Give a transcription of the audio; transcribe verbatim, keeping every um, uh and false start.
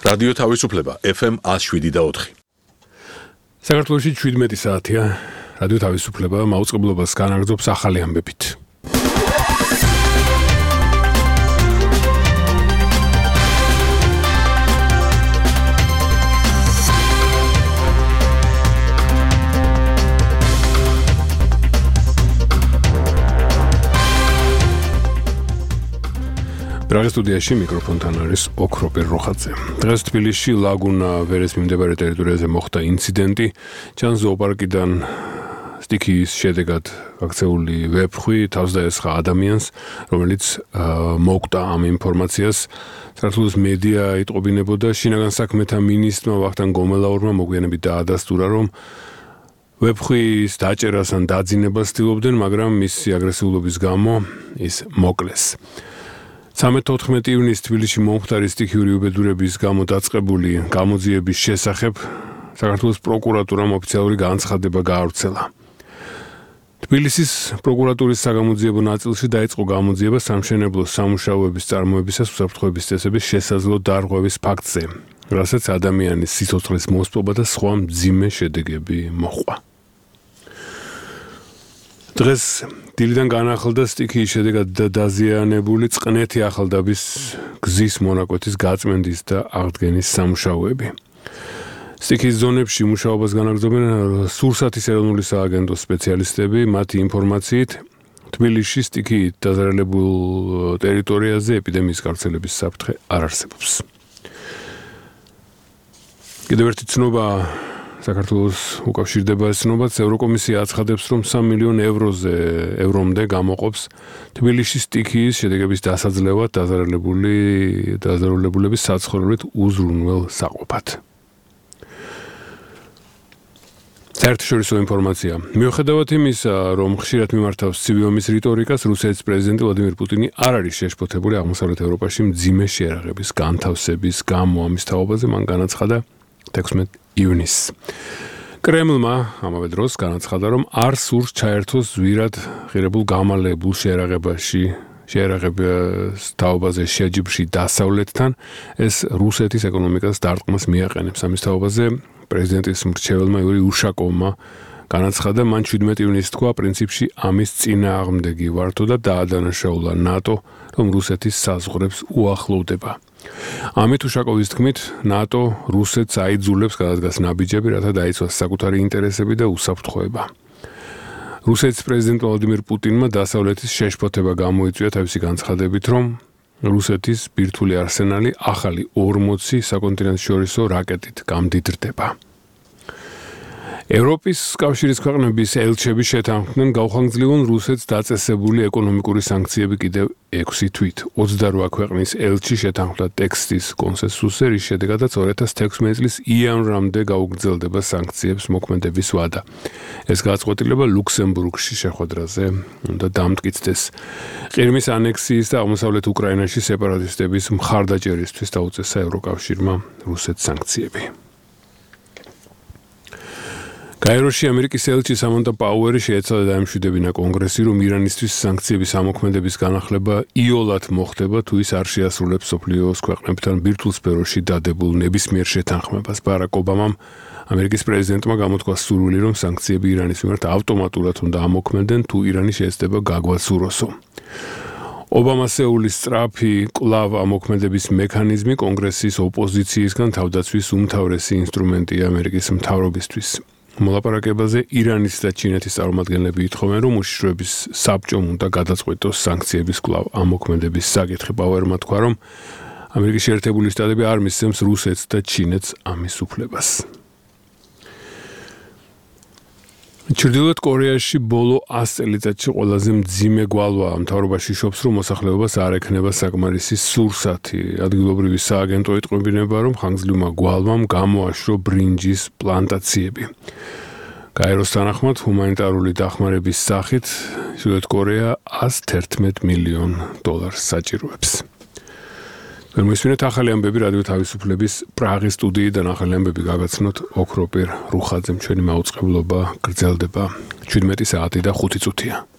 რადიო თავისუფლება F M one oh seven და four. საქართველოში seventeen საათია. რადიო თავისუფლება მაუწყებლობას განაგრძობს ახალი ამბებით. Დღეს სტუდიაში მიკროფონთან არის ოქროპერ როხაძე. დღეს თბილისში ლაგუნა ვერეს მიმდებარე ტერიტორიაზე მოხდა ინციდენტი. ჩანს ზოოპარკიდან სტიქიის შედეგად გაქცეული ვეფხვი თავს დაესხა ადამიანს, რომელიც მოკვდა ამ ინფორმაციას. საქართველოს მედია იტყობინებოდა, შინაგან საქმეთა მინისტრმა ვახტანგ გომელაურმა მოგვიანებით დაადასტურა, რომ ვეფხვის დაჭერას ან დაძინებას ცდილობდნენ, მაგრამ მისი აგრესიულობის გამო ის მოკლეს. thirteen ივნისს თბილისში მომხდარი სტიქიური უბედურების გამო დაწყებული გამოძიების შესახებ საქართველოს პროკურატურამ ოფიციალური განცხადება გაავრცელა. თბილისის პროკურატურის საგამოძიებო ნაწილში დაიწყო გამოძიება სამშენებლო სამუშაოების წარმოებისას უსაფრთხოების წესების შესაძლო დარღვევის ფაქტზე, რასაც ადამიანის სიცოცხლის მოსპობა და სხვა მძიმე შედეგები მოჰყვა. დღეს დილიდან განახლდა სტიქიის შედეგად დაზიანებული წყნეთი ახალდაბის გზის მონაკვეთის გაწმენდის და აღდგენის სამუშაოები. სტიქიის ზონებში მუშაობას განაგრძობენ სურსათის ეროვნული სააგენტოს სპეციალისტები. მათი ინფორმაციით, თბილისში სტიქიით დაზარალებულ ტერიტორიაზე ეპიდემიის გავრცელების საფრთხე არ არსებობს. კიდევ ერთი ცნობა საქართველოს უკავშირდება ეს ცნობაც. ევროკომისია აცხადებს, რომ three მილიონ ევროზე ევრომდე გამოყოფს თბილისში სტიქიის შედეგების დასაძლევად დაზარალებული დაზარალებულების საცხოვრებლით უზრუნველ საყოფად. საერთაშორისო ინფორმაცია. მიუხედავად იმისა, რომ ხშირად მიმართავს ცივი ომის რიტორიკას, რუსეთის პრეზიდენტი ვლადიმირ პუტინი არ არის შეშფოთებული აღმოსავლეთ ევროპაში მძიმე შეერაღების განთავსების გამო. ამის თაობაზე მან განაცხადა sixteen ივნისს. კრემლმა ამავე დროს განაცხადა, რომ არ სურს ჩაერთოს ზვირად ღირებულ გამალებულ შეერაღებაში შეერაღების თაობაზე შეჯიბრში დასავლეთთან, ეს რუსეთის ეკონომიკას დარტყმას მიაყენებს. ამის თაობაზე პრეზიდენტის მრჩეველმა იური უშაკოვმა განაცხადა, მან seventeen ივნისს თქვა, პრინციპში ამის წინააღმდეგი ვართო და დაადანაშაულა ნატო, რომ რუსეთის საზღვრებს უახლოვდება. ამით უშაკოვის თქმით, ნატო რუსეთს აიძულებს გადადგას ნაბიჯები, რათა დაიცვას საკუთარი ინტერესები და უსაფრთხოება. რუსეთის პრეზიდენტ ვლადიმირ პუტინმა დასავლეთის შეშფოთება გამოიწვია თავისი განცხადებით, რომ რუსეთის ბირთვული არსენალი ახალი forty საკონტინენტშორისო რაკეტით გამდიდრდება. ევროპის კავშირის ქვეყნების ელჩები შეთანხმდნენ გაუხანგრძლივონ რუსეთს დაწესებული ეკონომიკური სანქციები კიდევ six თვით. twenty-eight ქვეყნის ელჩი შეთანხმდა ტექსტის კონსენსუსზე, რის შედეგადაც two thousand sixteen წლის იანვრამდე გაუგრძელდება სანქციებს მოქმედების ვადა. ეს გადაწყვეტილება ლუქსემბურგში შეხვედრაზე უნდა დამტკიცდეს. ყირიმის ანექსიის და აღმოსავლეთ უკრაინაში სეპარატისტების მხარდაჭერისთვის დაუწესა ევროკავშირმა რუსეთს სანქციები. გაეროში ამერიკის ელჩი სამონტა პაუერი შეეცადა დაემშვიდებინა კონგრესი, რომ ირანისთვის სანქციების ამოქმედების განახლება იოლად მოხდება, თუ ის არ შეასრულებს მსოფლიოს ქვეყნებთან ბირთვულ სფეროში დადებულ ნებისმიერ შეთანხმებას. ბარაკ ობამამ ამერიკის პრეზიდენტმა გამოთქვა სურვილი, რომ სანქციები ირანის მიმართ ავტომატურად უნდა ამოქმედენ, თუ ირანი შეეცდება გაგვაცუროსო. ობამასეულის სწრაფი კვლავ ამოქმედების მექანიზმი კონგრესის ოპოზიციისგან თავდაცვის უმთავრესი ინსტრუმენტია ამერიკის მთავრობისთვის. მოლაპარაკებაზე ირანის და ჩინეთის წარმომადგენლები ითხოვენ, რომ უშიშროების საბჭომ უნდა გადაწყვეტოს სანქციების კვლავ ამოქმედების საკითხი. პაუერმა თქვა, რომ ამერიკის შეერთებული შტატები არ მისცემს რუსეთს და ჩინეთს ამის უფლებას. ჩრდილოეთ კორეაში ბოლო one hundred წელიწადში ყველაზე მძიმე გვალვაა. მთავრობაში შობს, რომ მოსახლეობას არ ექნება საკმარისი სურსათი. ადგილობრივი სააგენტო იტყობინება, რომ ხანგრძლივმა გვალვამ გამოაშრო ბრინჯის პლანტაციები. გაეროს თანახმად, ჰუმანიტარული დახმარების სახით ჩრდილოეთ კორეა one hundred eleven მილიონ დოლარს საჭიროებს. მისმინეთ ახალი ამბები რადიო თავისუფლების პრაღის სტუდიიდან ახალი ამბები გაგაცნოთ ოქროპერ რუხაძემ. ჩვენი მაუწყებლობა გრძელდება seventeen საათი და five წუთია.